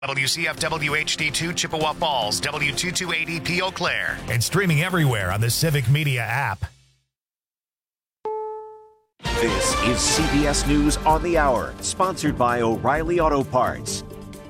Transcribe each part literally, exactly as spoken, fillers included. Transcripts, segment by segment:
W C F W H D two Chippewa Falls, W two two eighty P Eau Claire, and streaming everywhere on the Civic Media app. This is C B S News on the Hour, sponsored by O'Reilly Auto Parts.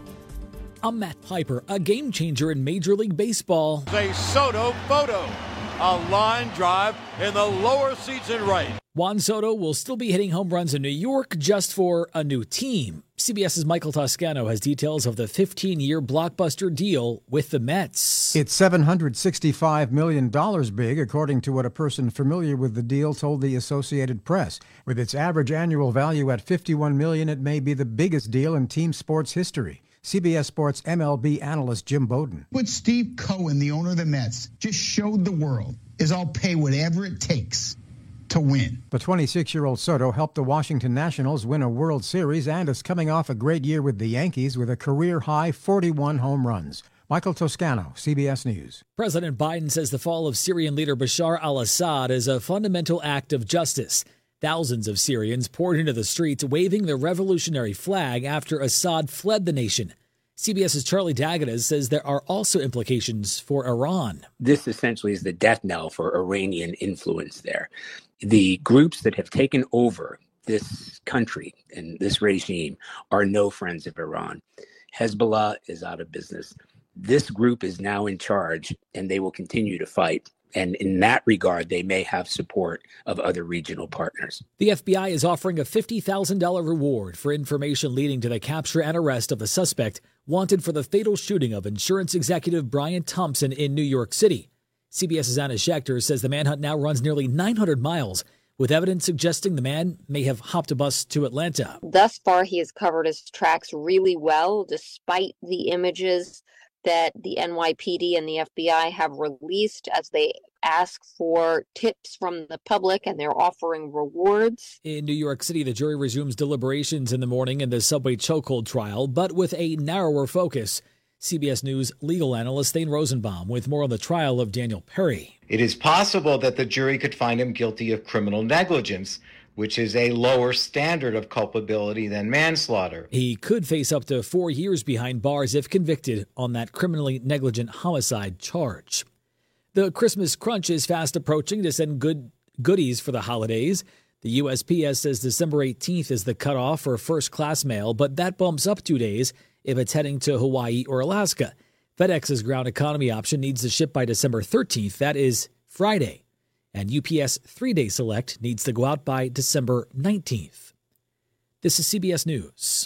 I'm Matt Piper, a game changer in Major League Baseball. A Soto photo, a line drive in the lower seats and right. Juan Soto will still be hitting home runs in New York just for a new team. CBS's Michael Toscano has details of the fifteen-year blockbuster deal with the Mets. It's seven hundred sixty-five million dollars big, according to what a person familiar with the deal told the Associated Press. With its average annual value at fifty-one million dollars, it may be the biggest deal in team sports history. C B S Sports M L B analyst Jim Bowden. What Steve Cohen, the owner of the Mets, just showed the world is I'll pay whatever it takes to win. The twenty-six-year-old Soto helped the Washington Nationals win a World Series and is coming off a great year with the Yankees with a career-high forty-one home runs. Michael Toscano, C B S News. President Biden says the fall of Syrian leader Bashar al-Assad is a fundamental act of justice. Thousands of Syrians poured into the streets waving the revolutionary flag after Assad fled the nation. CBS's Charlie D'Agata says there are also implications for Iran. This essentially is the death knell for Iranian influence there. The groups that have taken over this country and this regime are no friends of Iran. Hezbollah is out of business. This group is now in charge, and they will continue to fight. And in that regard, they may have support of other regional partners. The F B I is offering a fifty thousand dollars reward for information leading to the capture and arrest of the suspect wanted for the fatal shooting of insurance executive Brian Thompson in New York City. CBS's Anna Schechter says the manhunt now runs nearly nine hundred miles, with evidence suggesting the man may have hopped a bus to Atlanta. Thus far, he has covered his tracks really well, despite the images that the N Y P D and the F B I have released as they ask for tips from the public, and they're offering rewards. In New York City, the jury resumes deliberations in the morning in the subway chokehold trial, but with a narrower focus. C B S News legal analyst Thane Rosenbaum with more on the trial of Daniel Perry. It is possible that the jury could find him guilty of criminal negligence, which is a lower standard of culpability than manslaughter. He could face up to four years behind bars if convicted on that criminally negligent homicide charge. The Christmas crunch is fast approaching to send good goodies for the holidays. The U S P S says December eighteenth is the cutoff for first-class mail, but that bumps up two days if it's heading to Hawaii or Alaska. FedEx's ground economy option needs to ship by December thirteenth. That is Friday. And U P S three-day select needs to go out by December nineteenth. This is C B S News.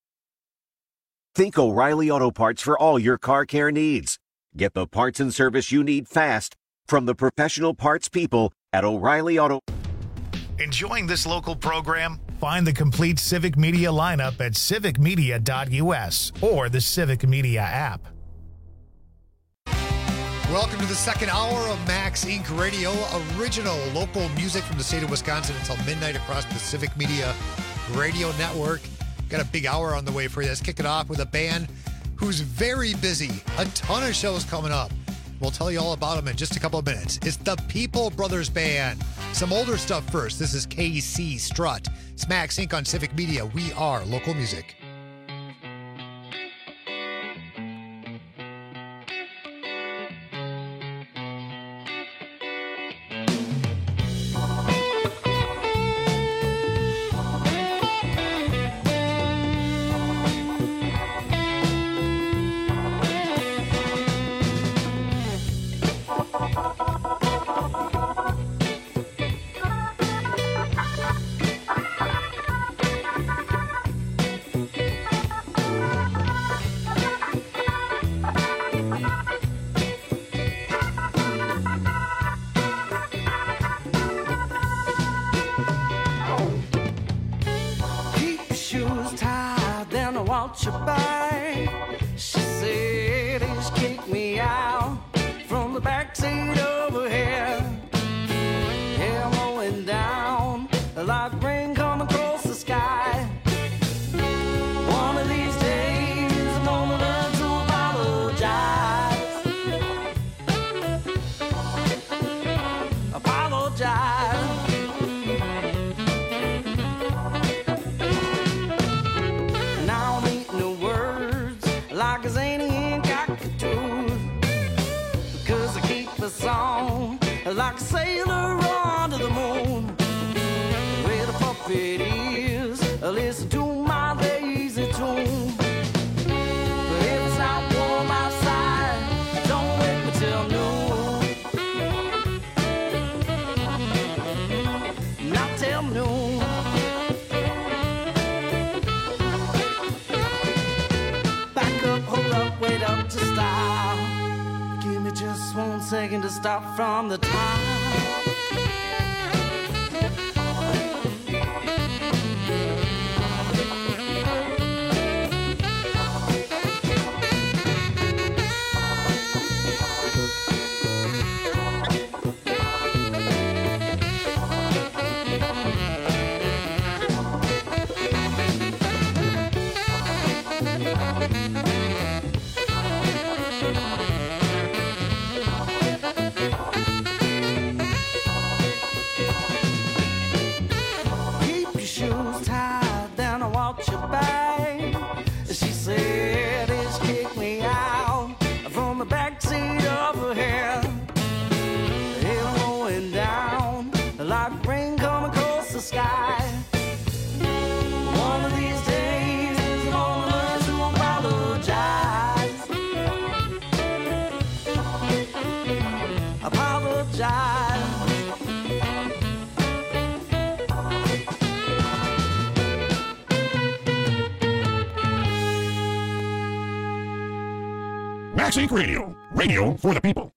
Think O'Reilly Auto Parts for all your car care needs. Get the parts and service you need fast from the professional parts people at O'Reilly Auto. Enjoying this local program? Find the complete Civic Media lineup at civic media dot U S or the Civic Media app. Welcome to the second hour of Max Incorporated. Radio, original local music from the state of Wisconsin until midnight across the Civic Media Radio Network. Got a big hour on the way for you. Let's kick it off with a band who's very busy. A ton of shows coming up. We'll tell you all about them in just a couple of minutes. It's the People Brothers Band. Some older stuff first. This is K C Strut. It's Max Incorporated on Civic Media. We are local music. You by. She said he's kicked me out from the backseat over here. Yeah, I'm rolling down like rain coming across the sky. One of these days I'm gonna learn to apologize. Apologize. Now I'm eating the words like as any cockatoo. Because I keep a song like a sailor on to the moon. Where the puppet is, listen to my lazy tune. But if it's not warm outside, don't wake me till noon. Not till noon. Back up, hold up, wait up to stop. Give me just one second to stop from the top. Keep your shoes tied, then I watch your back. She said it's kicked me out from the backseat of her hair. Hair rolling down like rain coming across the sky. One of these days I'm gonna learn to apologize. Apologize. Max Inc Radio. Radio for the people.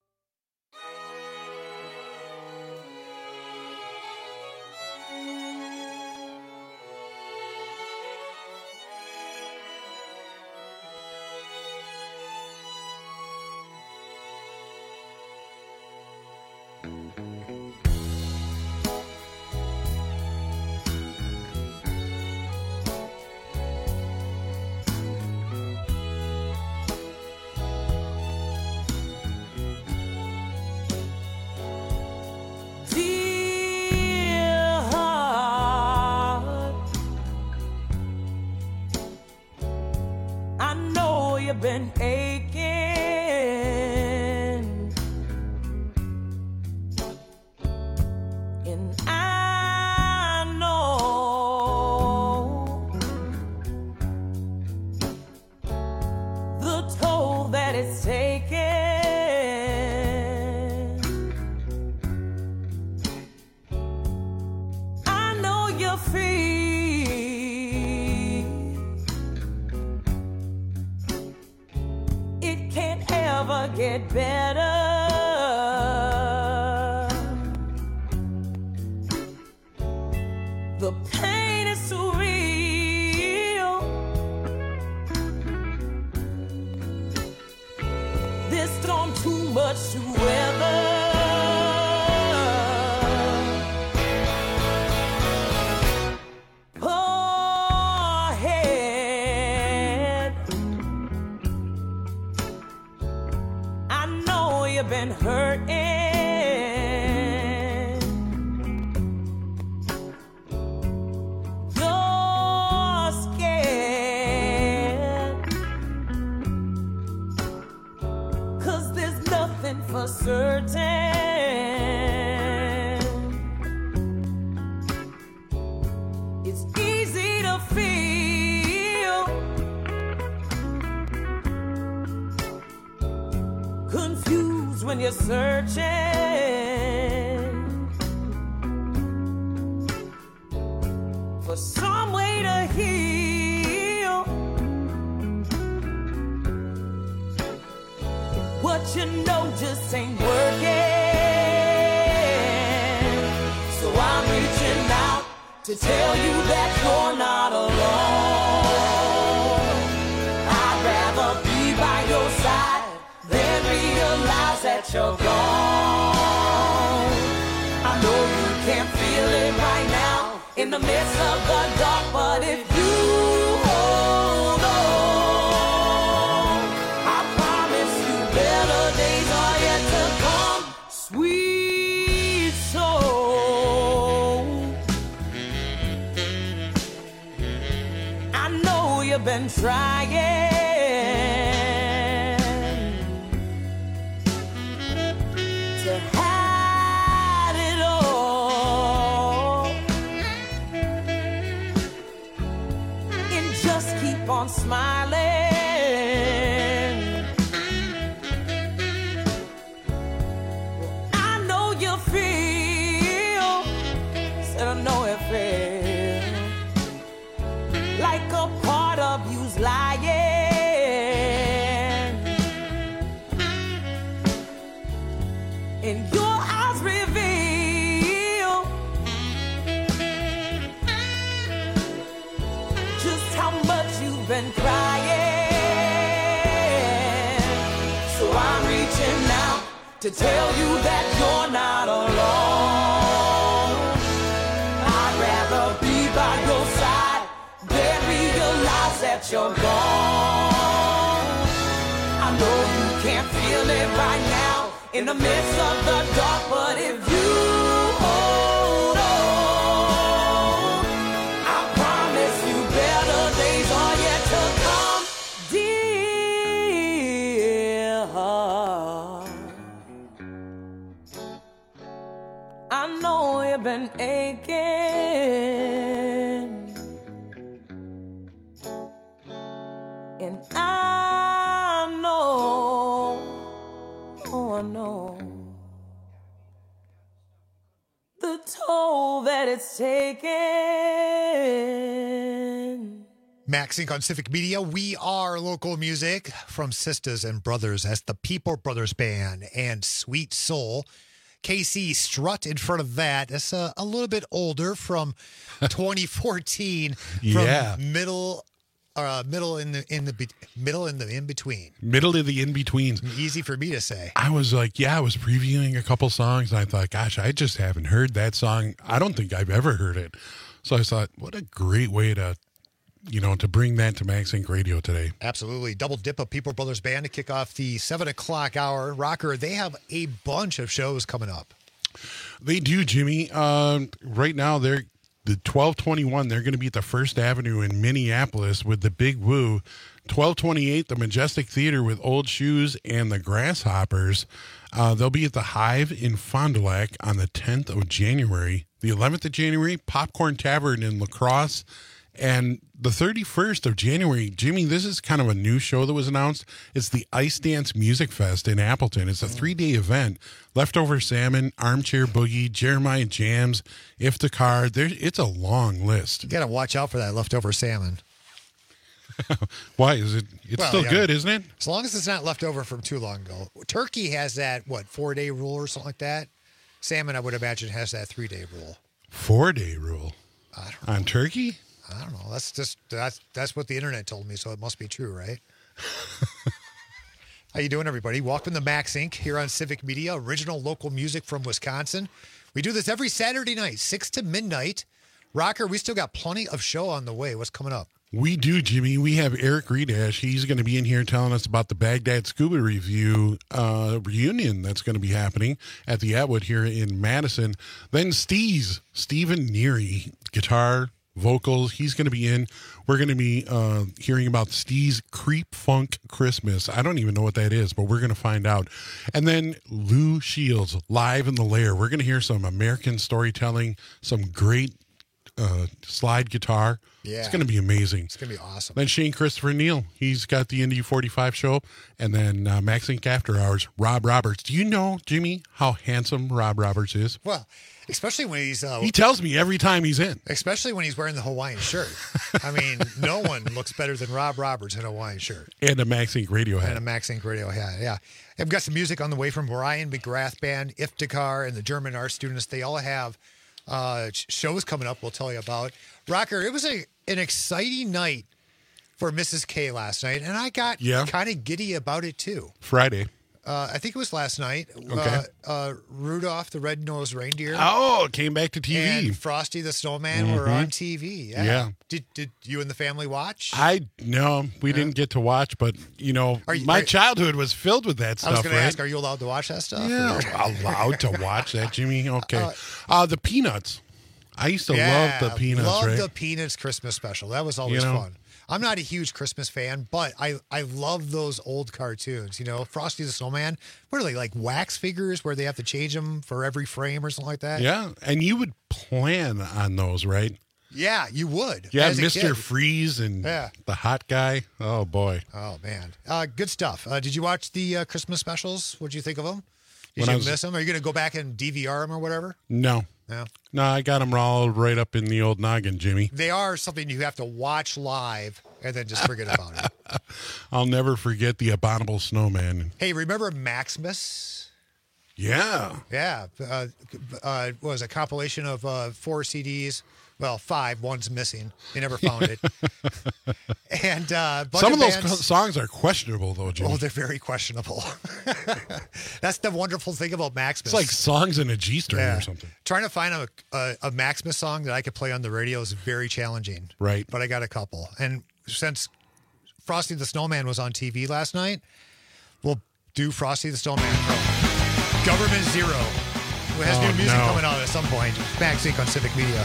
Dear heart, I know you've been aching, and I know the toll that it's taken. I know you feel it can't ever get better. The pain is so real. This storm too much to weather. Poor head, I know you've been hurting. You're scared, 'cause there's nothing for certain. It's easy to feel confused when you're searching for some way to heal what you know just ain't working. So I'm reaching out to tell you that you're not alone. I'd rather be by your side than realize that you're gone. I know you can't feel it right now in the midst of the dark, but if you hold on, I promise you better days are yet to come. Sweet soul, I know you've been trying. in your eyes reveal just how much you've been crying. So I'm reaching out to tell you that you're not alone. I'd rather be by your side than realize that you're gone. I know you can't feel it right now in the midst of the dark, but if you hold on, I promise you better days are yet to come, dear heart. I know you've been aching, and I know, oh I know, the toll that it's taken. Max Inc on Civic Media. We are local music from Sisters and Brothers. That's the People Brothers Band and Sweet Soul. K C Strut in front of that. That's a, a little bit older, from twenty fourteen. Yeah. From middle, uh, middle in the in the be- middle in the in between. Middle of the in-betweens. Easy for me to say. I was like, yeah, I was previewing a couple songs, and I thought, gosh, I just haven't heard that song. I don't think I've ever heard it. So I thought, what a great way to, you know, to bring that to Max Inc Radio today. Absolutely. Double dip of People Brothers Band to kick off the seven o'clock hour. Rocker, they have a bunch of shows coming up. They do, Jimmy. Uh, right now, they're the twelve twenty-one. They're going to be at the First Avenue in Minneapolis with the Big Woo. twelve twenty-eight, the Majestic Theater with Old Shoes and the Grasshoppers. Uh, they'll be at the Hive in Fond du Lac on the tenth of January. The eleventh of January, Popcorn Tavern in La Crosse. And the thirty-first of January, Jimmy, this is kind of a new show that was announced. It's the Ice Dance Music Fest in Appleton. It's a three-day event. Leftover Salmon, Armchair Boogie, Jeremiah Jams, Iftikhar. There, it's a long list. You got to watch out for that leftover salmon. Why is it? It's Well, still yeah, good, isn't it? As long as it's not left over from too long ago. Turkey has that, what, four-day rule or something like that? Salmon, I would imagine, has that three-day rule. Four-day rule I don't know. on turkey? I don't know. That's just that's that's what the internet told me, so it must be true, right? How you doing, everybody? Welcome to Max Inc here on Civic Media, original local music from Wisconsin. We do this every Saturday night, six to midnight. Rocker, we still got plenty of show on the way. What's coming up? We do, Jimmy. We have Eric Redash. He's going to be in here telling us about the Baghdad Scuba Review uh, reunion that's going to be happening at the Atwood here in Madison. Then Steez, Stephen Neary, guitar, vocals. He's going to be in. We're going to be uh, hearing about Steez Creep Funk Christmas. I don't even know what that is, but we're going to find out. And then Lou Shields, live in the lair. We're going to hear some American storytelling, some great uh, slide guitar. Yeah. It's going to be amazing. It's going to be awesome. Then Shane Christopher Neal. He's got the Indy forty-five show. And then uh, Max Inc After Hours, Rob Roberts. Do you know, Jimmy, how handsome Rob Roberts is? Well, especially when he's... Uh, he tells me every time he's in. Especially when he's wearing the Hawaiian shirt. I mean, no one looks better than Rob Roberts in a Hawaiian shirt. And a Max Inc Radio hat. And a Max Inc Radio hat, yeah. I've got some music on the way from Brian McGrath Band, Iftikhar, and the German art students. They all have uh, shows coming up we'll tell you about. Rocker, it was a an exciting night for Missus K last night, and I got yeah. kind of giddy about it, too. Friday. Uh, I think it was last night. Okay. Uh, uh, Rudolph the Red-Nosed Reindeer. Oh, it came back to T V. And Frosty the Snowman mm-hmm. were on T V. Yeah. yeah. Did did you and the family watch? I no, we yeah. didn't get to watch, but you know, you, my are, childhood was filled with that stuff. I was going right? to ask, are you allowed to watch that stuff? Yeah, allowed to watch that, Jimmy. Okay. Uh, uh, the Peanuts. I used to yeah, love the Peanuts. Love right? the Peanuts Christmas special. That was always you know, fun. I'm not a huge Christmas fan, but I, I love those old cartoons. You know, Frosty the Snowman. What are they, like wax figures where they have to change them for every frame or something like that? Yeah, and you would plan on those, right? Yeah, you would. Yeah, Mister Freeze and yeah. the hot guy. Oh, boy. Oh, man. Uh, good stuff. Uh, did you watch the uh, Christmas specials? What did you think of them? Did when you was, miss them? Are you going to go back and D V R them or whatever? No. No. No, I got them all right up in the old noggin, Jimmy. They are something you have to watch live and then just forget about it. I'll never forget the Abominable Snowman. Hey, remember Maximus? Yeah. Yeah. Uh, uh, was a compilation of uh, four C Ds. Well, five. One's missing. They never found it. And uh, some of, of those bands, co- songs are questionable, though, Jimmy. Oh, they're very questionable. That's the wonderful thing about Maximus. It's like songs in a G string Yeah. or something. Trying to find a, a, a Maximus song that I could play on the radio is very challenging. Right. But I got a couple. And since Frosty the Snowman was on T V last night, we'll do Frosty the Snowman from Government Zero, who has Oh, new music no. coming out at some point. Max Inc on Civic Media.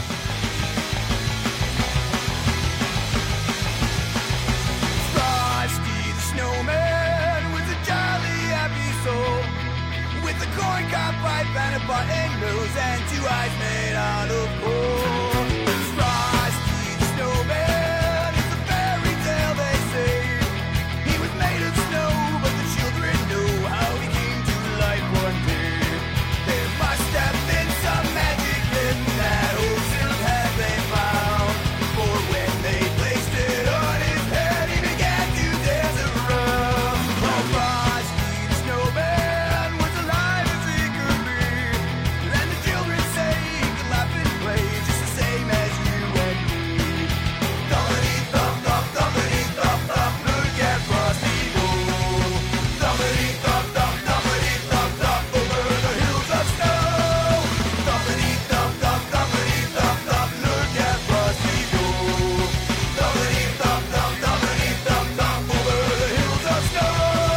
Frosty the Snowman was a jolly happy soul with a corncob pipe and a button nose and two eyes made out of coal. Frosty the Snowman is a fairy tale, they say. He was made of snow, but the children know how he came to life one day. There must have been some magic in that old silk hat they found, for when they placed it on his head, he began to dance around. Oh, Frosty the Snowman was alive as he could be, and the children say he could laugh and play just the same as you and me. Thumpity thump thump, thumpity thump thump, look at Frosty go. Thumpity thump thump, thumpity thump thump, over the hills of snow. Thumpity thump thump, thumpity thump thump, look at Frosty go. Thumpity thump thump, thumpity thump thump, over the hills of snow.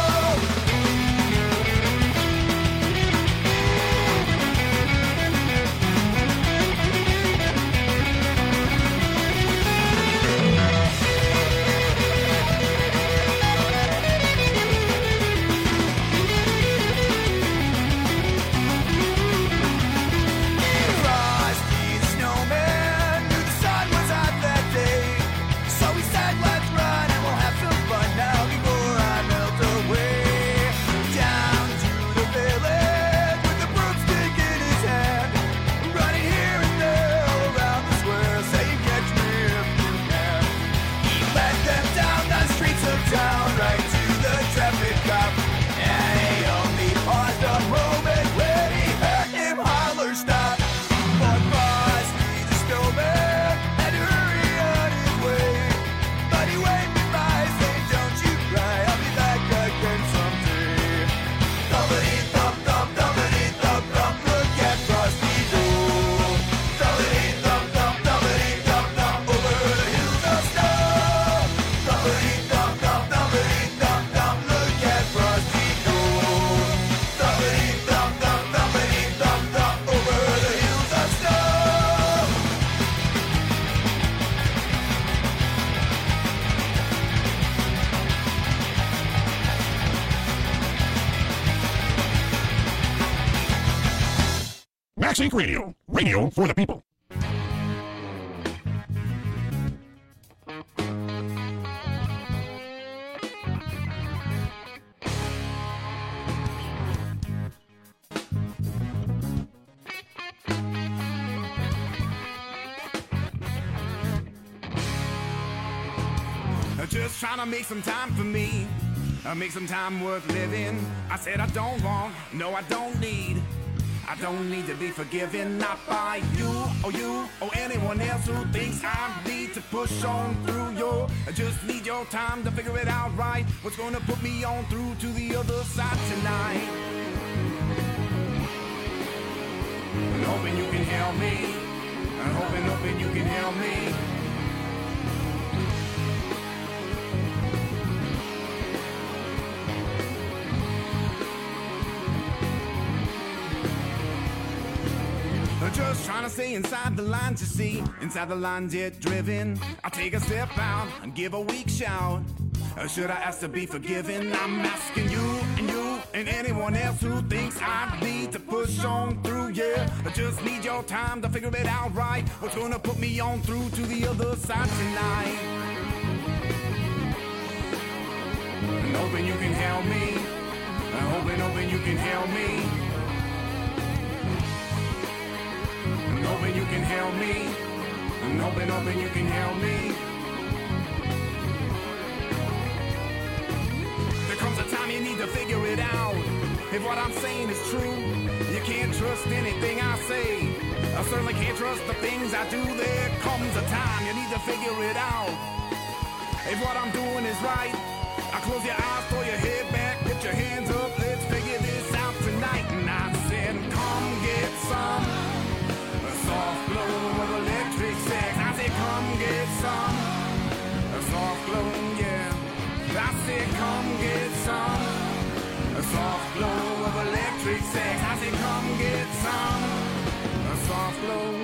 Frosty the Snowman knew the sun was hot that day, so he said, "Let's run and we'll have some fun now before I melt away." Down to the village with the broomstick in his hand, running here and there all around the square, saying, "Catch me if you can." He led them down the streets of town, right to the traffic cop, and he only paused a moment when he heard him holler, "Stop!" But Frosty the Snowman had to hurry on his way, but he waved goodbye, saying, "Don't you cry, I'll be back again someday." Thumpity thump thump, thumpity thump thump, look at Frosty go. Thumpity thump thump, thumpity thump thump, over the hills of snow. Thumpity thump thump, thumpity thump thump, look at Frosty go. Thumpity thump thump, thumpity thump thump, over the hills of snow. Max Inc Radio. Radio for the people. Just trying to make some time for me, uh, make some time worth living. I said I don't want, no I don't need, I don't need to be forgiven, not by you or you or anyone else who thinks I need to push on through your. I just need your time to figure it out right. What's gonna put me on through to the other side tonight? I'm hoping you can help me. I'm hoping, hoping you can help me. Just trying to stay inside the lines, you see. Inside the lines, yet driven. I take a step out and give a weak shout. Or should I ask to be forgiven? I'm asking you and you and anyone else who thinks I need to push on through, yeah. I just need your time to figure it out right. What's gonna put me on through to the other side tonight? I'm hoping you can help me. I'm hoping, hoping you can help me. I'm hoping you can help me. I'm hoping, hoping you can help me. There comes a time you need to figure it out. If what I'm saying is true, can't trust anything I say. I certainly can't trust the things I do. There comes a time you need to figure it out. If what I'm doing is right, I close your eyes, throw your head back, put your hands up, let's figure this out tonight. And I said, come get some a soft glow of electric sex. I said, come get some a soft glow, yeah. I said, come get some a soft glow of electric sex. I said, come get some a soft glow.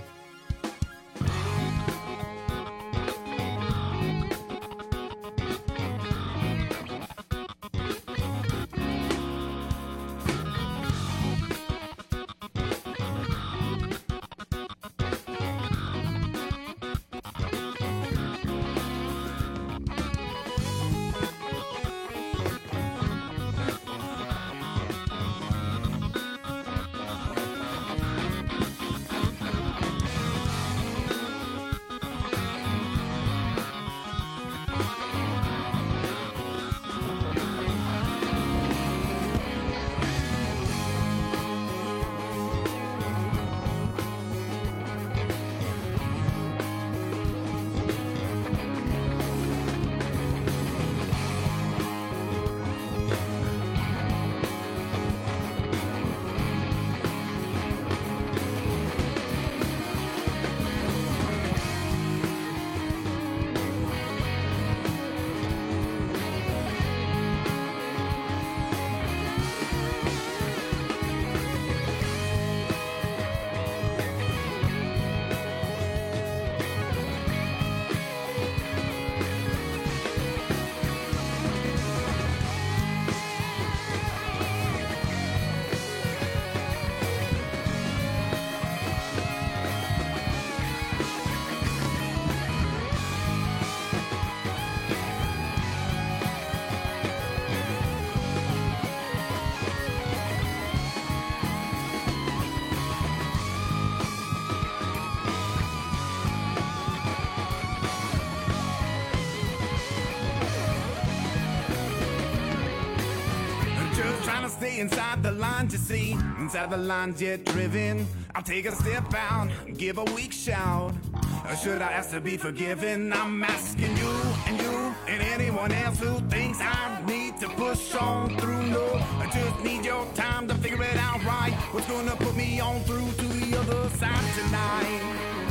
Stay inside the lines, you see, inside the lines yet driven. I'll take a step out, give a weak shout. Or should I ask to be forgiven? I'm asking you and you and anyone else who thinks I need to push on through. No, I just need your time to figure it out right. What's gonna put me on through to the other side tonight?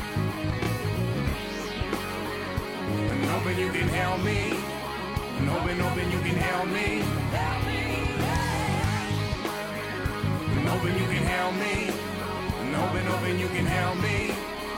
And hoping you can help me. And hoping, hoping you can help me. And hoping you can help me. And hoping, hoping you can help me.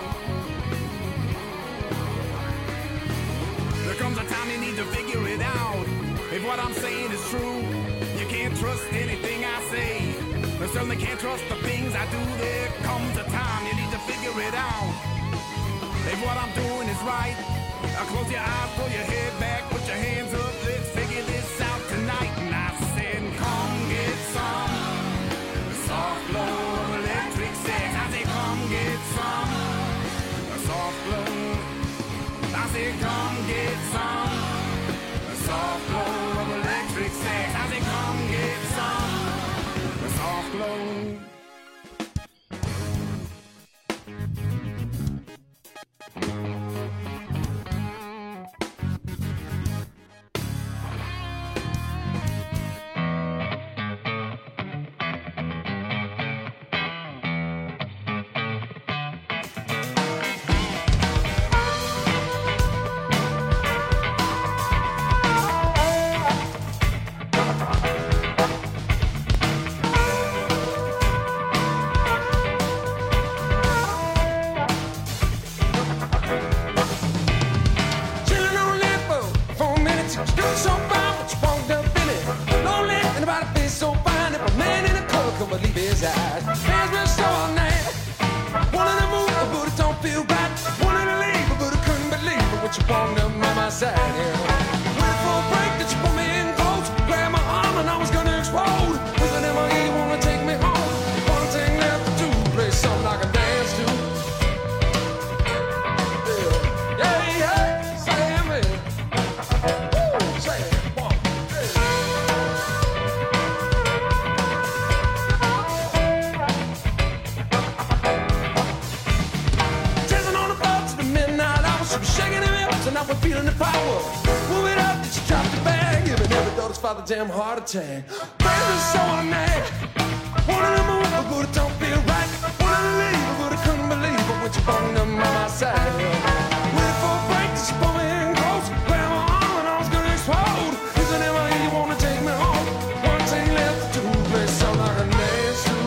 There comes a time you need to figure it out. If what I'm saying is true, you can't trust anything I say. I certainly can't trust the things I do. There comes a time you need to figure it out. If what I'm doing is right, I'll close your eyes, pull your head back, put your hands up, let's figure this out tonight. And I said, come get some soft glow of electric sex. I said, come get some soft glow. I said, come get some soft glow of electric sex. I said, come get some soft glow. about the damn heart attack. Baby, so I'm mad. Wanted to move, but good, it don't feel right. Wanted to leave, but good, I couldn't believe it when you brought them by my side. Waited for a break, she pulled me in close. Grabbed my arm and I was gonna explode. Is it ever here you wanna take me home? One thing left to do, play something like a dance to.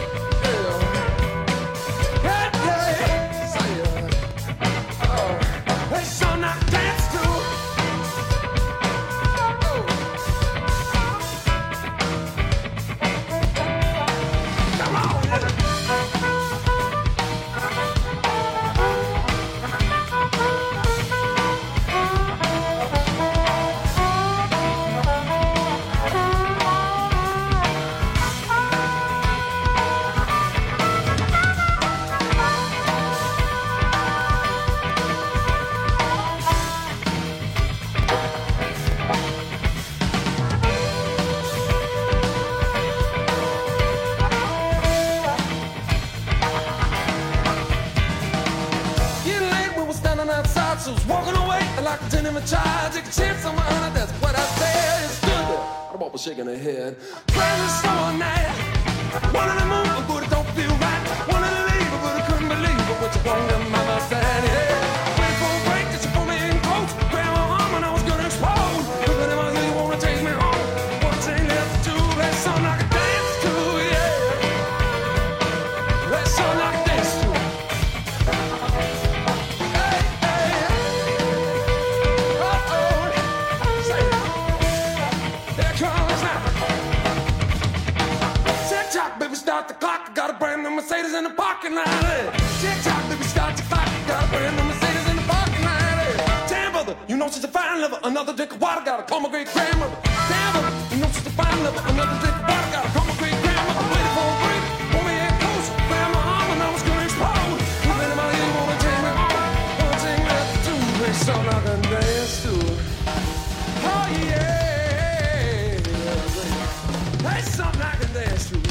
Yeah. Yeah, yeah. Say yeah. Oh, play something like a dance to. So I was walking away like a ten in my child. Take a chance on my honor, that's what I said. It's good there. I was shaking her head. Crazy so night. Wanted to move, but good, it don't feel right. Wanted to leave, but I couldn't believe it. What you want them by my side, yeah. Waiting for a break, that you put me in close. Grabbed my arm and I was gonna explode. Look at him, I hear you wanna take me home. One thing left to do, that's something I can dance to, yeah. That's something I can dance to. Start the clock, I got a brand new Mercedes in the parking lot. Tick tock, baby, start the clock, got a brand new Mercedes in the parking lot. Damn, brother, you know she's a fine lover. Another drink of water, gotta call my great grandmother. Damn, brother, you know she's a fine lover. Another drink of water, gotta call my great grandmother. Waiting for a break, pull me in close, grab my arm and I was gonna explode. You been in my ear, wanna take me home. One thing left to do, there's something I can dance to. Oh yeah, there's something I can dance to.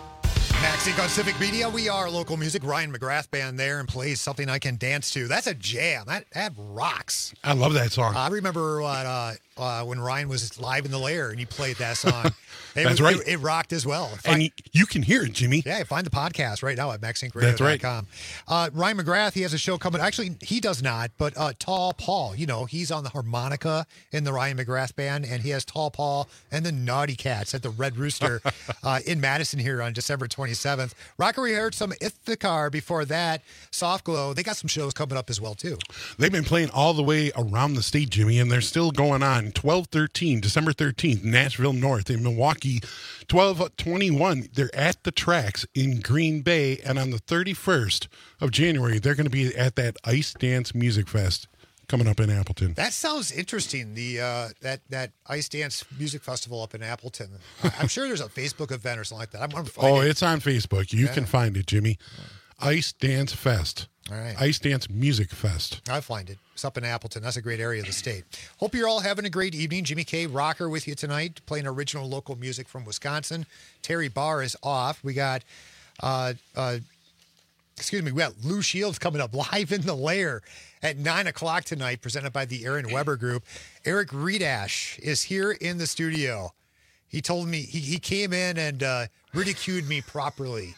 Max Inc on Civic Media. We are local music. Ryan McGrath band there and plays Something I Can Dance To. That's a jam. That that rocks. I love that song. I remember what, uh, uh, when Ryan was live in the Lair and he played that song. It That's was, right. It, it rocked as well. And find, you can hear it, Jimmy. Yeah, find the podcast right now at max inc radio dot com. That's right. Uh, Ryan McGrath, he has a show coming. Actually, he does not, but uh, Tall Paul, you know, he's on the harmonica in the Ryan McGrath band, and he has Tall Paul and the Naughty Cats at the Red Rooster uh, in Madison here on December twenty-seventh. Rocker, we heard some Ithacar before that. Soft Glow, they got some shows coming up as well, too. They've been playing all the way around the state, Jimmy, and they're still going on. twelve thirteen, December thirteenth, Nashville North. In Milwaukee, twelve twenty-one, they're at the Tracks in Green Bay. And on the thirty-first of January, they're going to be at that Ice Dance Music Fest coming up in Appleton. That sounds interesting, the uh, that, that Ice Dance Music Festival up in Appleton. I'm sure there's a Facebook event or something like that. I'm going to find oh, it. it's on Facebook. You Yeah. can find it, Jimmy. Ice Dance Fest. All right. Ice Dance Music Fest. I'll find it. It's up in Appleton. That's a great area of the state. Hope you're all having a great evening. Jimmy K. Rocker with you tonight, playing original local music from Wisconsin. Terry Barr is off. We got, uh, uh, excuse me, we got Lou Shields coming up live in the Lair at nine o'clock tonight, presented by the Aaron Weber Group. Eric Redash is here in the studio. He told me, he, he came in and uh, ridiculed me properly.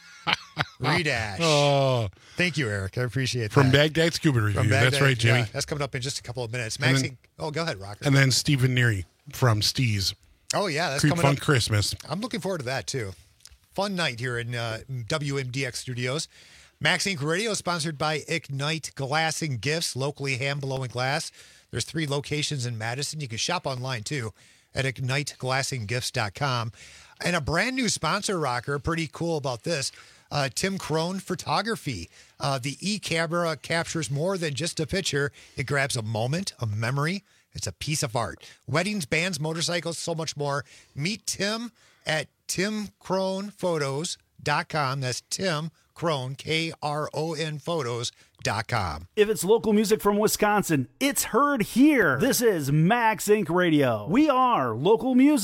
Redash. Oh. Thank you, Eric. I appreciate that. From Baghdad Scuba Review. From Baghdad, That's right, Jimmy. yeah, that's coming up in just a couple of minutes. And Maxie, then- oh, go ahead, Rocker. And then Stephen Neary from Steez. Oh, yeah, that's Creep coming Funk up. Christmas. I'm looking forward to that, too. Fun night here in uh, W M D X Studios. Max Inc Radio is sponsored by Ignite Glass and Gifts, locally hand-blowing glass. There's three locations in Madison. You can shop online, too, at ignite glass and gifts dot com. And a brand new sponsor, Rocker, pretty cool about this, uh, Tim Crone Photography. Uh, the e-camera captures more than just a picture. It grabs a moment, a memory. It's a piece of art. Weddings, bands, motorcycles, so much more. Meet Tim at tim crone photos dot com. That's Tim Crone, K R O N photos dot com. If it's local music from Wisconsin, it's heard here. This is Max Inc Radio. We are local music.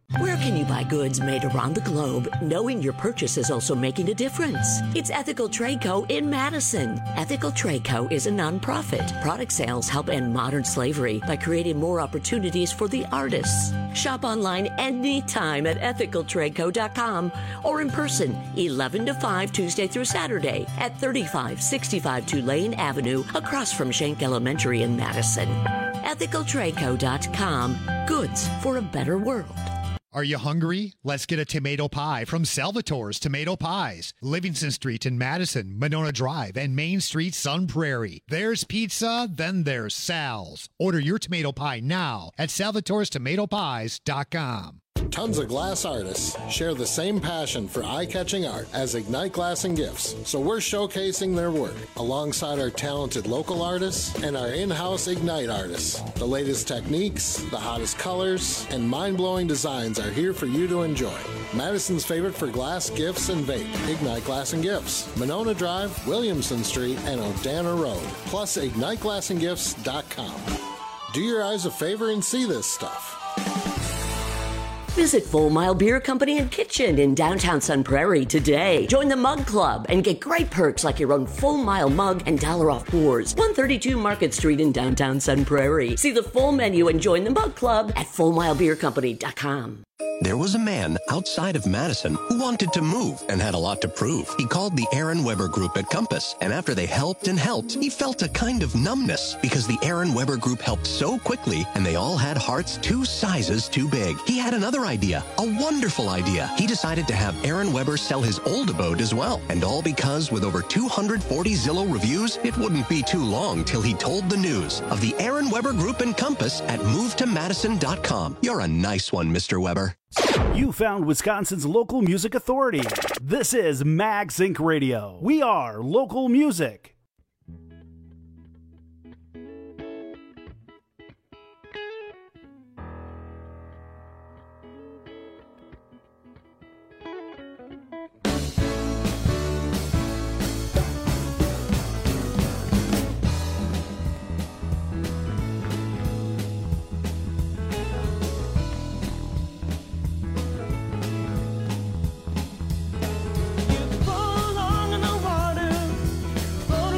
Where can you buy goods made around the globe, knowing your purchase is also making a difference? It's Ethical Trade Co. in Madison. Ethical Trade Co. is a nonprofit. Product sales help end modern slavery by creating more opportunities for the artists. Shop online anytime at ethical trade co dot com or in person eleven to five Tuesday through Saturday at thirty-five sixty-five Tulane Avenue across from Schenck Elementary in Madison. ethical trade co dot com. Goods for a better world. Are you hungry? Let's get a tomato pie from Salvatore's Tomato Pies. Livingston Street in Madison, Monona Drive, and Main Street, Sun Prairie. There's pizza, then there's Sal's. Order your tomato pie now at salvatores tomato pies dot com. Tons of glass artists share the same passion for eye-catching art as Ignite Glass and Gifts, so we're showcasing their work alongside our talented local artists and our in-house Ignite artists. The latest techniques, the hottest colors, and mind-blowing designs are here for you to enjoy. Madison's favorite for glass, gifts, and vape, Ignite Glass and Gifts, Monona Drive, Williamson Street, and Odana Road, plus ignite glass and gifts dot com. Do your eyes a favor and see this stuff. Visit Full Mile Beer Company and Kitchen in downtown Sun Prairie today. Join the Mug Club and get great perks like your own Full Mile mug and dollar off pours. one thirty-two Market Street in downtown Sun Prairie. See the full menu and join the Mug Club at full mile beer company dot com. There was a man outside of Madison who wanted to move and had a lot to prove. He called the Aaron Weber Group at Compass, and after they helped and helped, he felt a kind of numbness because the Aaron Weber Group helped so quickly, and they all had hearts two sizes too big. He had another idea, a wonderful idea. He decided to have Aaron Weber sell his old abode as well, and all because with over two hundred forty Zillow reviews, it wouldn't be too long till he told the news of the Aaron Weber Group and Compass at move to madison dot com. You're a nice one, Mister Weber. You found Wisconsin's local music authority. This is Mag Sync Radio. We are local music. Float along in the water, float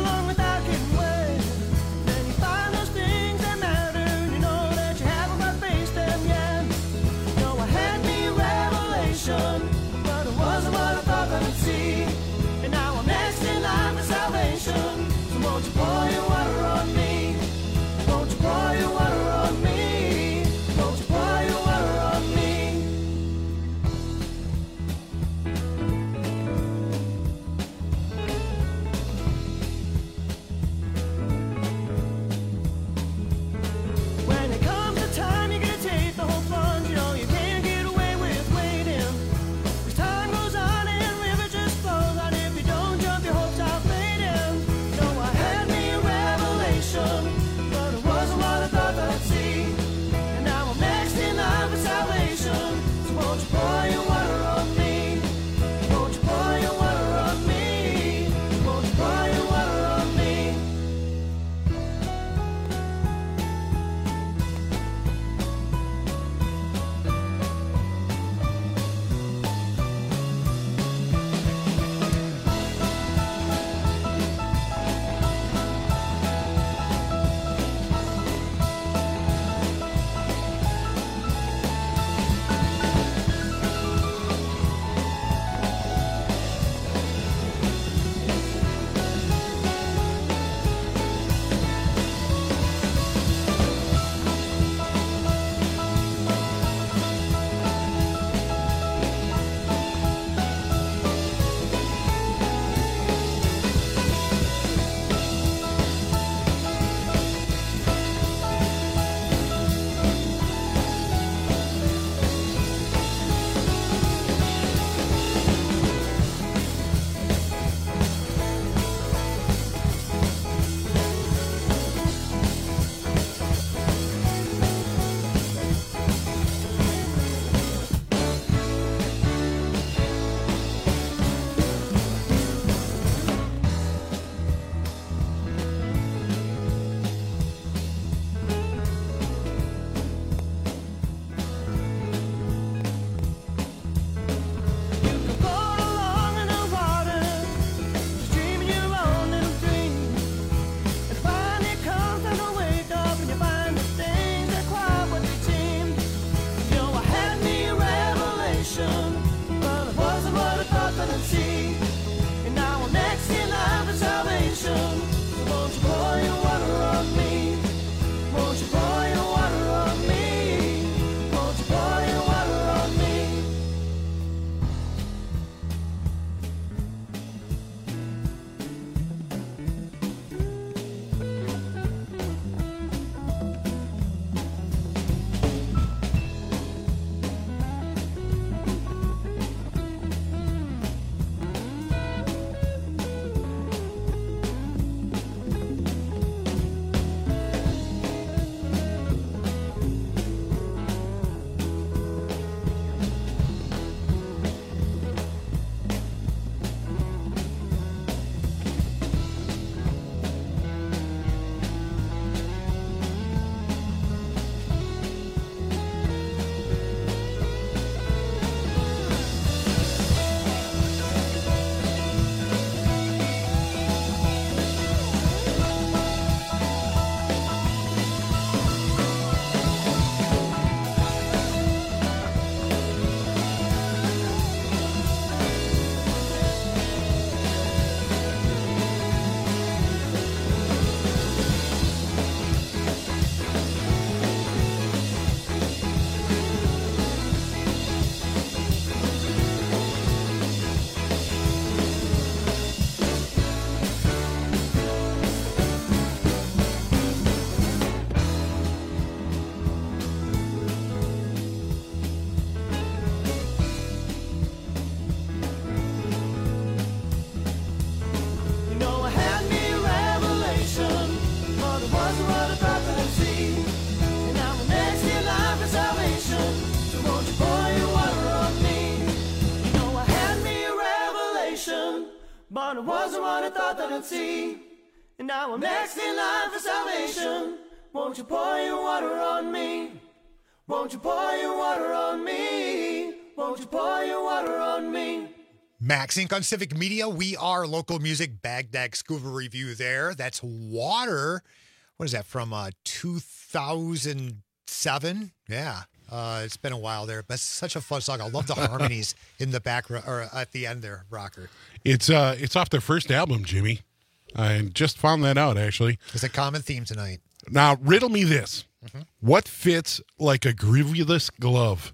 but I wasn't what I thought that I'd see. And now I'm next in line for salvation. Won't you pour your water on me? Won't you pour your water on me? Won't you pour your water on me? Max Incorporated on Civic Media. We are local music. Baghdad Scuba Review there. That's Water. What is that, from uh, two thousand seven? Yeah. Uh, it's been a while there, but it's such a fun song. I love the harmonies in the back or at the end there, Rocker. It's uh, it's off their first album, Jimmy. I just found that out, actually. It's a common theme tonight. Now, riddle me this. Mm-hmm. What fits like a grooveless glove?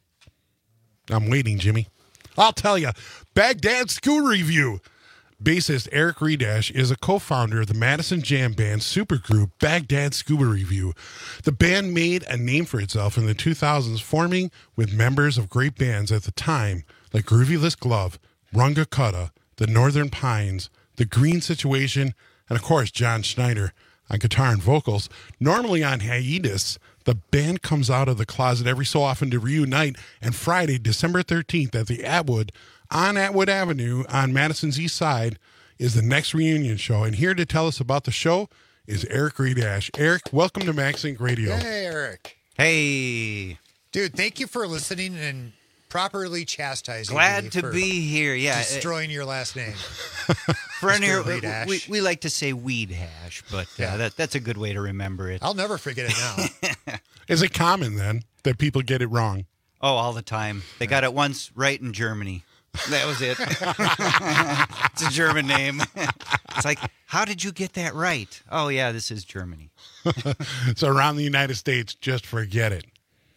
I'm waiting, Jimmy. I'll tell you. Baghdad Scuba Review. Bassist Eric Redash is a co-founder of the Madison Jam band supergroup Baghdad Scuba Review. The band made a name for itself in the two thousands, forming with members of great bands at the time like Groovyless Glove, Runga Kutta, the Northern Pines, The Green Situation, and of course John Schneider on guitar and vocals. Normally on hiatus, the band comes out of the closet every so often to reunite, and Friday, December thirteenth at the Atwood on Atwood Avenue on Madison's East Side is the next reunion show. And here to tell us about the show is Eric Redash. Eric, welcome to Max Inc Radio. Hey, Eric. Hey. Dude, thank you for listening and properly chastising Glad me to for be here. Yeah, destroying your last name. For here, Redash. we, we like to say weed hash, but uh, Yeah. that, that's a good way to remember it. I'll never forget it now. Is it common then that people get it wrong? Oh, all the time. They got it once right in Germany. That was it. It's a German name. It's like, how did you get that right? Oh, yeah, this is Germany. So around the United States, just forget it.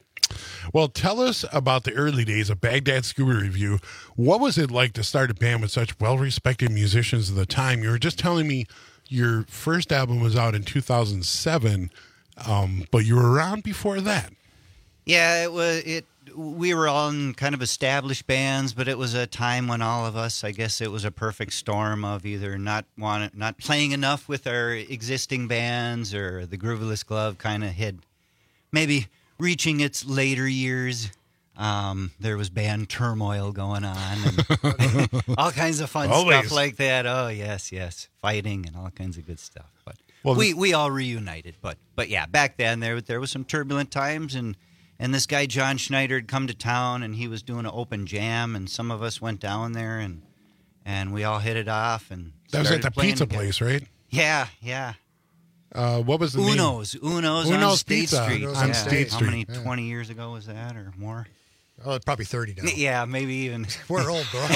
Well, tell us about the early days of Baghdad Scuba Review. What was it like to start a band with such well-respected musicians at the time? You were just telling me your first album was out in two thousand seven, um, but you were around before that. Yeah, it was. It we were all in kind of established bands, but it was a time when all of us, I guess, it was a perfect storm of either not want not playing enough with our existing bands, or the Groovyless Glove kind of had maybe reaching its later years. Um, there was band turmoil going on, and all kinds of fun Always. stuff like that. Oh yes, yes, fighting and all kinds of good stuff. But Well, we the- we all reunited. But but yeah, back then there there was some turbulent times, and and this guy John Schneider had come to town, and he was doing an open jam, and some of us went down there, and and we all hit it off, and That was at started the playing pizza together. place, right? Yeah, yeah. Uh, what was the name? Uno's, Uno's, on Uno's State Pizza Street. on Yeah. State How Street. many, Yeah. twenty years ago was that, or more? Oh, probably thirty now. Yeah, maybe even. We're old, bro.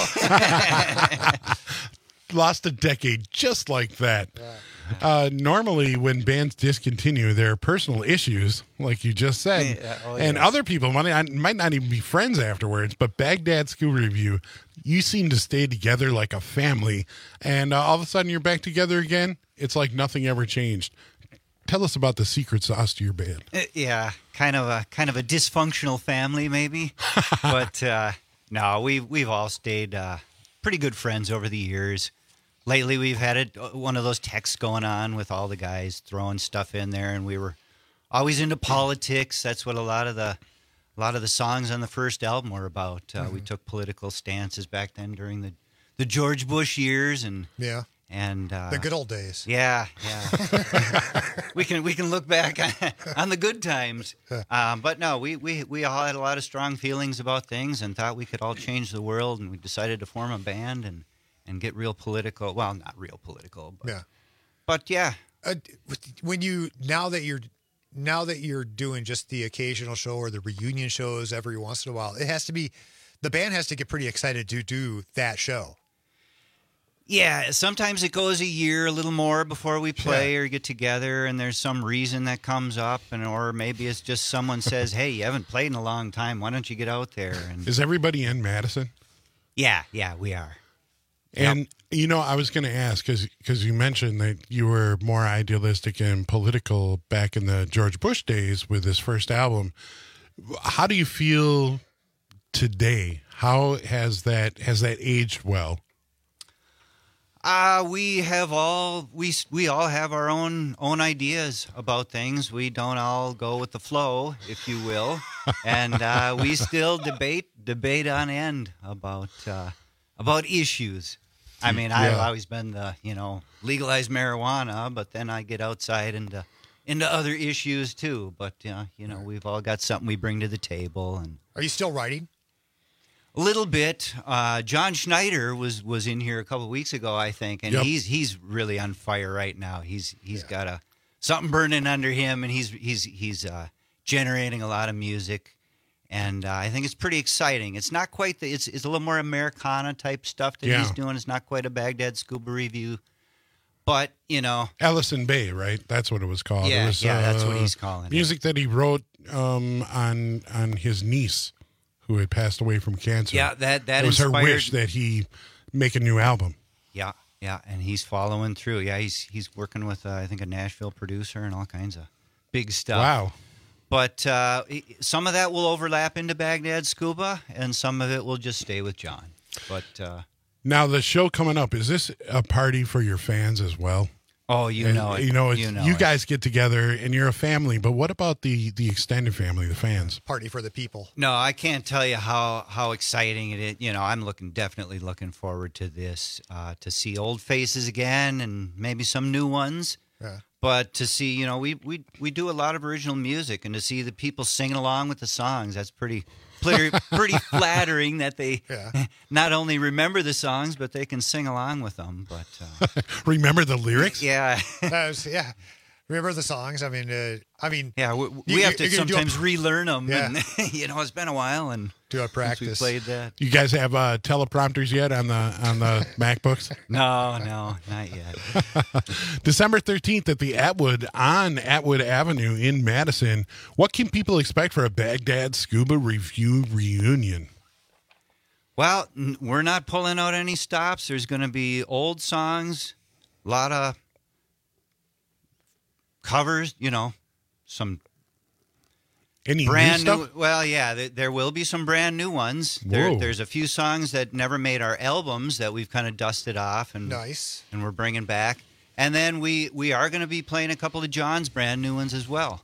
Lost a decade just like that. Uh, normally, when bands discontinue, there are personal issues, like you just said, Yeah, oh, and yes. other people might, might not even be friends afterwards. But Baghdad Scuba Review, you seem to stay together like a family, and uh, all of a sudden you're back together again. It's like nothing ever changed. Tell us about the secret sauce to your band. Uh, yeah, kind of a kind of a dysfunctional family, maybe. But uh, no, we've we've all stayed uh, pretty good friends over the years. Lately, we've had it one of those texts going on with all the guys throwing stuff in there, and we were always into politics. That's what a lot of the a lot of the songs on the first album were about. Uh, Mm-hmm. We took political stances back then during the the George Bush years, and Yeah. and uh, The good old days. yeah, yeah. we can we can look back on, on the good times, um, but no, we, we we all had a lot of strong feelings about things and thought we could all change the world, and we decided to form a band and, and get real political. Well, not real political, but Yeah. but yeah. Uh, when you now that you're now that you're doing just the occasional show or the reunion shows every once in a while, it has to be the band has to get pretty excited to do that show. Yeah, sometimes it goes a year, a little more before we play or get together, and there's some reason that comes up, and or maybe it's just someone says, "Hey, you haven't played in a long time. Why don't you get out there?" And Is everybody in Madison? yeah, yeah, we are. And, you know, I was going to ask, because you mentioned that you were more idealistic and political back in the George Bush days with this first album. How do you feel today? How has that has that aged well? Uh, we have all we we all have our own own ideas about things. We don't all go with the flow, if you will, and uh, we still debate debate on end about uh, about issues. I mean, I've Yeah. always been the, you know, legalize marijuana, but then I get outside into into other issues too. But, uh, you know, we've all got something we bring to the table. And Are you still writing? a little bit. Uh, John Schneider was, was in here a couple of weeks ago, I think, and Yep. he's he's really on fire right now. He's he's yeah. got a something burning under him, and he's he's he's uh, generating a lot of music. And uh, I think it's pretty exciting. It's not quite the, it's it's a little more Americana type stuff that Yeah. he's doing. It's not quite a Baghdad Scuba Review, but you know, Ellison Bay, right? That's what it was called. Yeah, it was, yeah, that's what uh, he's calling it. music that he wrote um, on on his niece, who had passed away from cancer. Yeah, that that it was inspired, her wish that he make a new album. Yeah, yeah, and he's following through. Yeah, he's he's working with uh, I think a Nashville producer and all kinds of big stuff. Wow. But uh, some of that will overlap into Baghdad Scuba, and some of it will just stay with John. But uh, Now the show coming up, is this a party for your fans as well? oh, you And, know it. You know, it's, you you, know it. guys get together and you're a family, but what about the the extended family, the fans? Party for the people. No, I can't tell you how, how exciting it is. You know, I'm looking definitely looking forward to this, uh, to see old faces again and maybe some new ones. Yeah. But to see, you know, we, we we do a lot of original music, and to see the people singing along with the songs, that's pretty pretty, pretty flattering that they Yeah. not only remember the songs, but they can sing along with them. But uh, Remember the lyrics? yeah, That was- yeah. Remember the songs? I mean, uh, I mean, yeah, we, we You- have to you're gonna do a- sometimes relearn them. Yeah. And, you know, it's been a while, and do a since practice. we played that. You guys have uh, teleprompters yet on the on the MacBooks? No, no, not yet. December thirteenth at the Atwood on Atwood Avenue in Madison. What can people expect for a Baghdad Scuba Review reunion? Well, n- we're not pulling out any stops. There's going to be old songs, a lot of covers, you know, some Any brand new new. stuff? Well, yeah, th- there will be some brand new ones. There, Whoa. there's a few songs that never made our albums that we've kind of dusted off and Nice. and we're bringing back. And then we we are going to be playing a couple of John's brand new ones as well.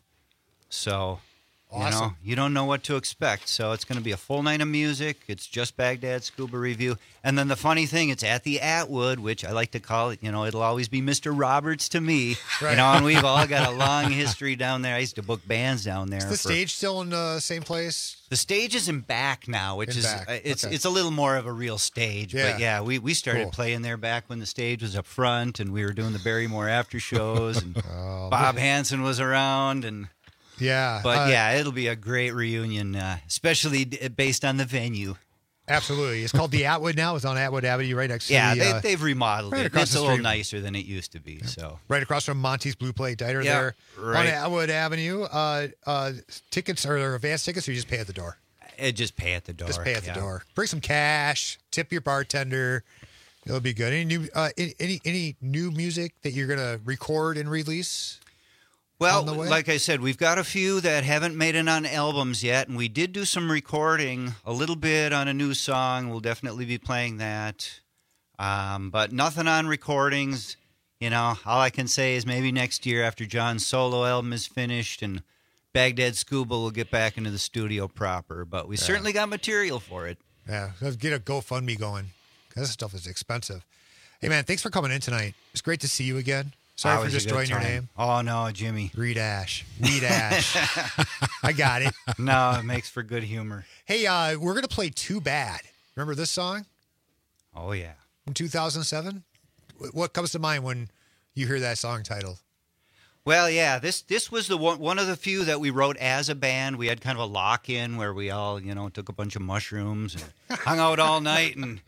So, you know, Awesome. you don't know what to expect. So it's going to be a full night of music. It's just Baghdad Scuba Review. And then the funny thing, it's at the Atwood, which I like to call it, you know, it'll always be Mister Roberts to me. Right. You know, and we've all got a long history down there. I used to book bands down there. Is the for- stage still in the same place? the stage is in back now, which In is back, uh, it's okay. it's a little more of a real stage. Yeah. But yeah, we, we started Cool. playing there back when the stage was up front, and we were doing the Barrymore after shows, and Oh, Bob Hansen was around, and Yeah. but uh, yeah, it'll be a great reunion, uh, especially d- based on the venue. Absolutely. It's called the Atwood now. It's on Atwood Avenue right next to Yeah, the, they, uh, they've remodeled right it. across It's the a little street. nicer than it used to be. So right across from Monty's Blue Plate Diner Yeah, there on right. Atwood Avenue. Uh, uh, tickets are advance tickets, or you just pay at the door? it just pay at the door. Just pay at yeah. the door. Bring some cash. Tip your bartender. It'll be good. Any new uh, any any- any new music that you're gonna record and release? Well, on the way? like I said, we've got a few that haven't made it on albums yet, and we did do some recording a little bit on a new song. We'll definitely be playing that, um, but nothing on recordings. You know, all I can say is maybe next year after John's solo album is finished and Baghdad Scuba will get back into the studio proper. But we certainly got material for it. Yeah, let's get a GoFundMe going. 'Cause this stuff is expensive. Hey man, thanks for coming in tonight. It's great to see you again. Sorry for Always a good destroying your time. name. Oh no, Jimmy. Reed Ash. Reed Ash. I got it. No, it makes for good humor. Hey, uh, we're gonna play Too Bad. Remember this song Oh yeah. from two thousand seven? What comes to mind when you hear that song title? Well, yeah, this this was the one one of the few that we wrote as a band. We had kind of a lock in where we all, you know, took a bunch of mushrooms and hung out all night and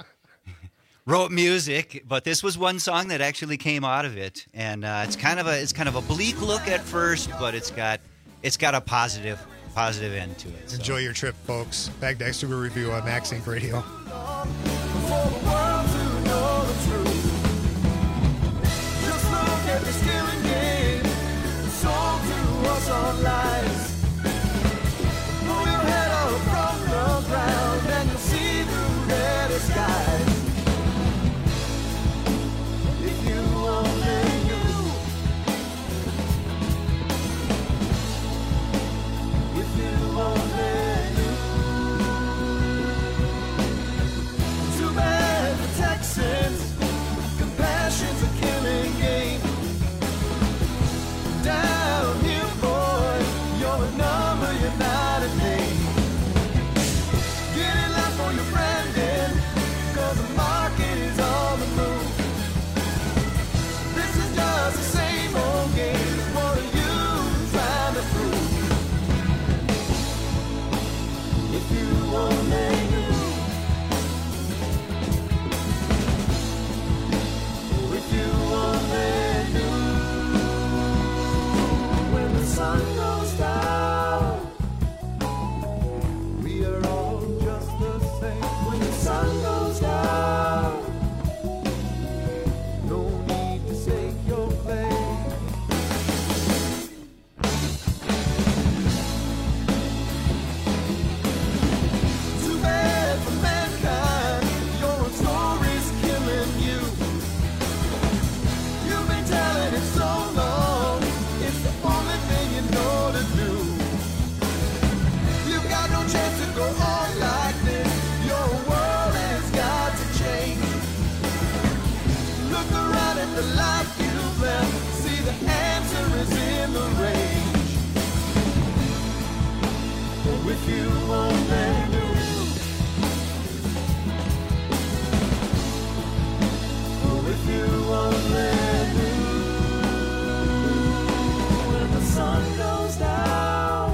wrote music. But this was one song that actually came out of it, and uh, it's kind of a it's kind of a bleak look at first, but it's got it's got a positive positive end to it. So. Enjoy your trip, folks. Baghdad Scuba Review on Max Inc Radio. For the world to know the truth. Just look at the steering game. Sold to us on lies. Pull your head up from the ground and you'll see the red skies. If you only knew. If you only knew. Too bad the Texans sun goes down, no need to stake your claim. Too bad for mankind, your story's killing you. You've been telling it so long, it's the only thing you know to do. You've got no chance to go on like this. Your world has got to change. Look around at the life you've left. See, the answer is in the range. Oh, if you only knew. Oh, if you only knew. When the sun goes down,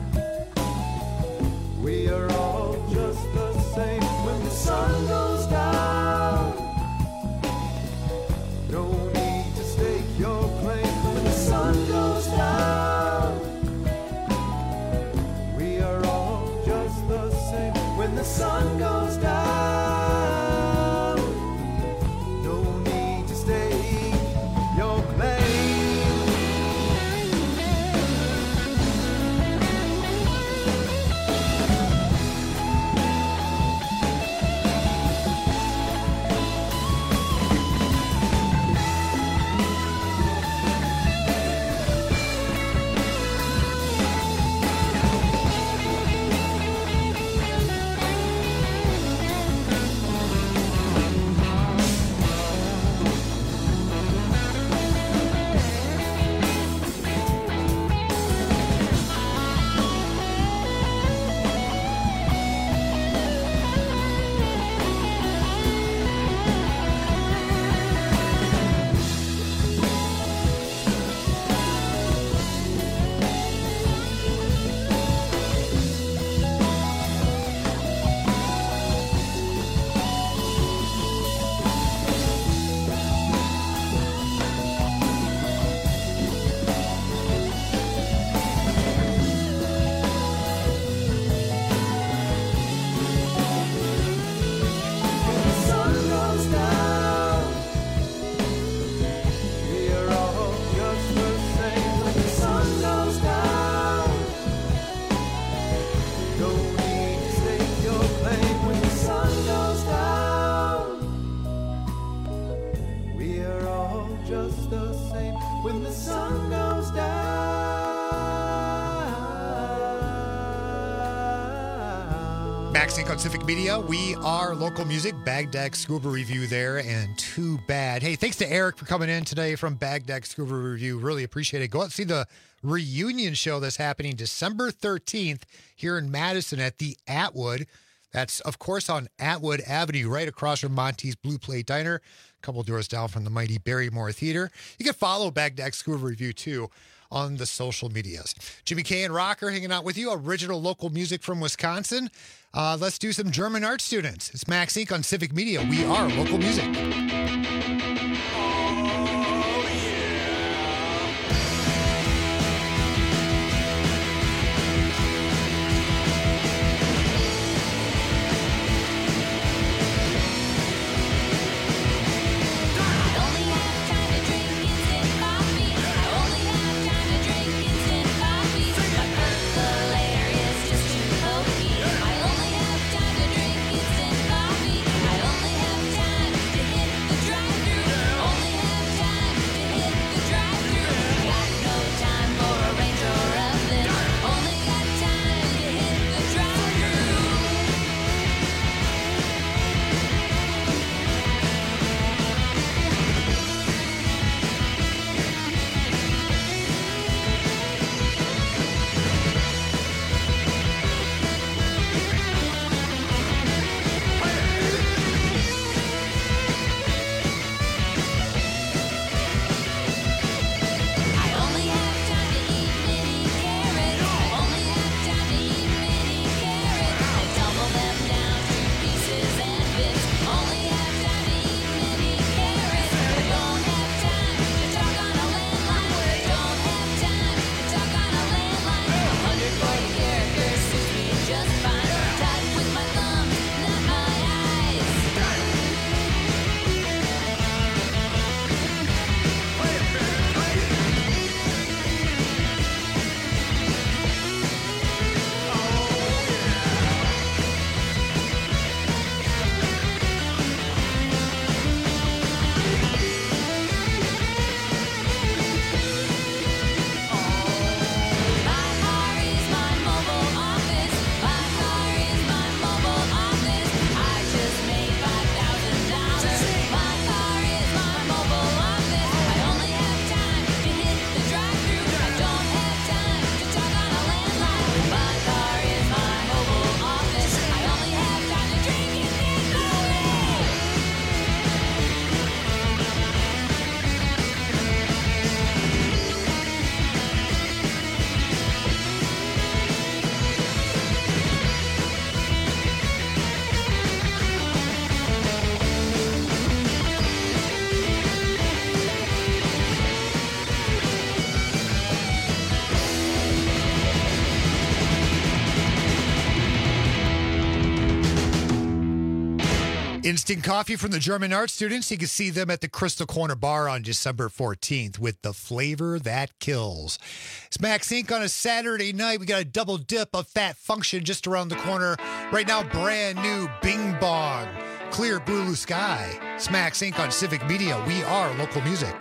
we are all just the same. When the sun goes down, no need to stake your claim. When the sun goes down, we are all just the same. When the sun goes down, no need to stake your claim. Max Inc on Civic Media. We are local music. Bagdeck Scuba Review there, and too bad. Hey, thanks to Eric for coming in today from Bagdeck Scuba Review. Really appreciate it. Go out and see the reunion show that's happening December thirteenth here in Madison at the Atwood. That's, of course, on Atwood Avenue, right across from Monty's Blue Plate Diner, a couple doors down from the mighty Barrymore Theater. You can follow Bagdeck Scuba Review, too, on the social medias. Jimmy K and Rocker hanging out with you. Original local music from Wisconsin. Uh, let's do some German art students. It's Max Inc on Civic Media. We are local music. I only have time to hit the drive. Instant coffee from the German art students. You can see them at the Crystal Corner Bar on December fourteenth with the flavor that kills. It's Max Incorporated on a Saturday night. We got a double dip of Fat Function just around the corner. Right now, brand new Bing Bong. Clear blue sky. It's Max Incorporated on Civic Media. We are local music.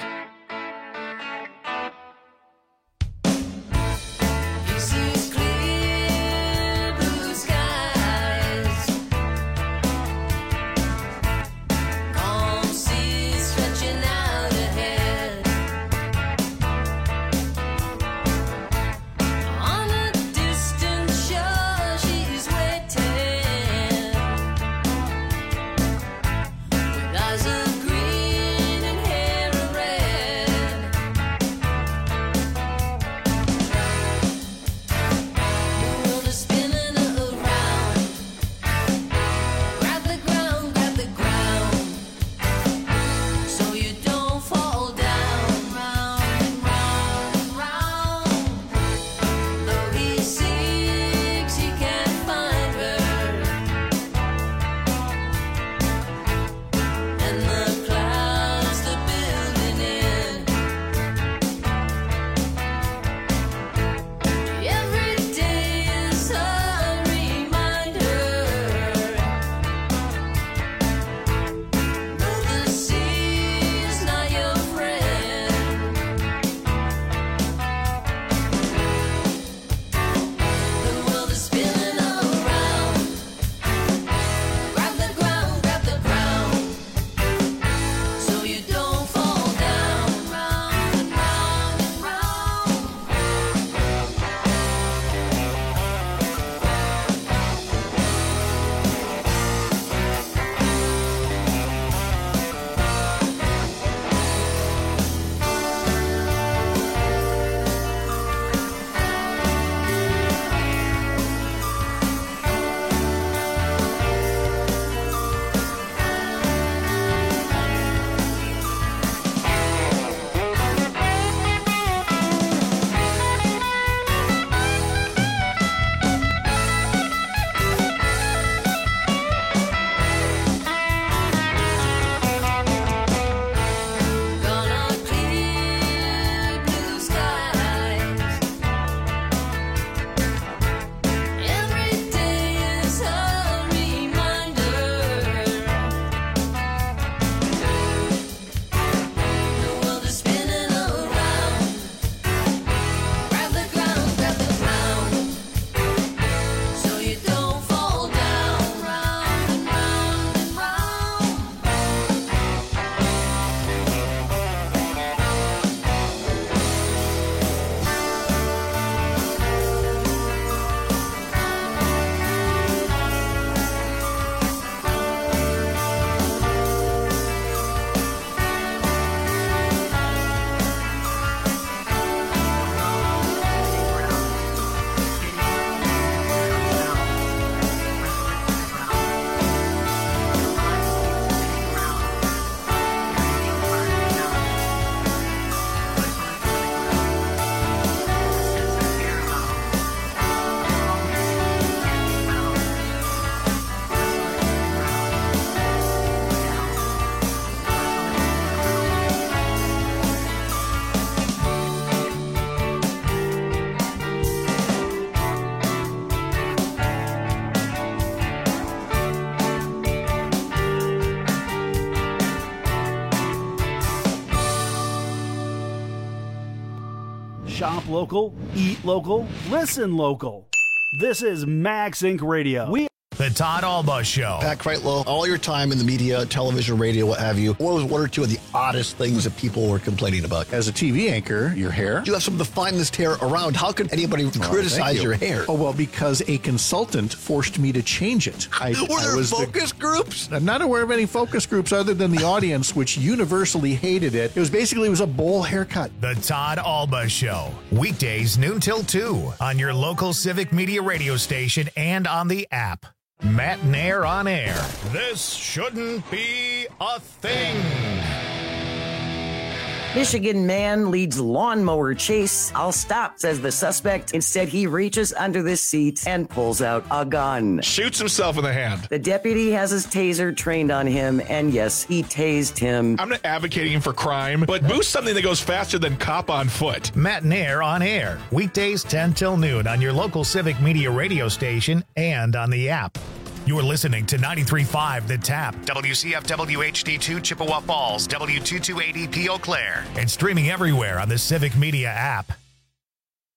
Shop local, eat local, listen local. This is Max Incorporated Radio. We The Todd Alba Show. Pat Kreitlow, all your time in the media, television, radio, what have you, what was one or two of the oddest things that people were complaining about? As a T V anchor, your hair. You have some of the finest hair around. How can anybody well, criticize you. your hair? Oh, well, because a consultant forced me to change it. I, were I there was focus the, groups? I'm not aware of any focus groups other than the audience, which universally hated it. It was basically, it was a bowl haircut. The Todd Alba Show. Weekdays noon till two on your local Civic Media radio station and on the app. Matt Nair on air. This shouldn't be a thing. Michigan man leads lawnmower chase. I'll stop, says the suspect. Instead, he reaches under the seat and pulls out a gun. Shoots himself in the hand. The deputy has his taser trained on him, and yes, he tased him. I'm not advocating for crime, but boost something that goes faster than cop on foot. Matt Nair on air. Weekdays ten till noon on your local Civic Media radio station and on the app. You're listening to ninety-three point five The Tap, W C F W H D two Chippewa Falls, W two two eight zero P Eau Claire, and streaming everywhere on the Civic Media app.